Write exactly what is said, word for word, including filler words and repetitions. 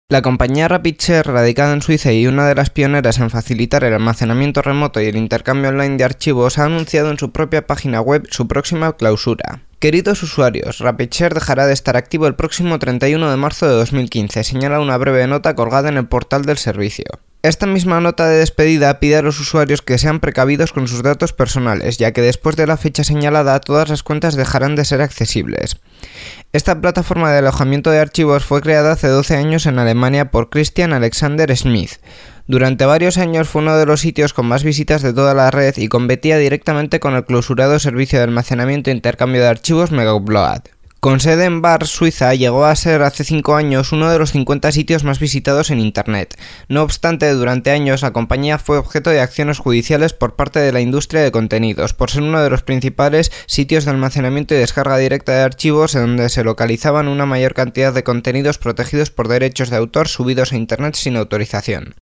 La compañía RapidShare, radicada en Suiza y una de las pioneras en facilitar el almacenamiento remoto y el intercambio online de archivos, ha anunciado en su propia página web su próxima clausura. Queridos usuarios, RapidShare dejará de estar activo el próximo treinta y uno de marzo de dos mil quince, señala una breve nota colgada en el portal del servicio. Esta misma nota de despedida pide a los usuarios que sean precavidos con sus datos personales, ya que después de la fecha señalada todas las cuentas dejarán de ser accesibles. Esta plataforma de alojamiento de archivos fue creada hace doce años en Alemania por Christian Alexander Smith. Durante varios años fue uno de los sitios con más visitas de toda la red y competía directamente con el clausurado servicio de almacenamiento e intercambio de archivos Megaupload. Con sede en Bar, Suiza, llegó a ser hace cinco años uno de los cincuenta sitios más visitados en Internet. No obstante, durante años la compañía fue objeto de acciones judiciales por parte de la industria de contenidos, por ser uno de los principales sitios de almacenamiento y descarga directa de archivos en donde se localizaban una mayor cantidad de contenidos protegidos por derechos de autor subidos a Internet sin autorización.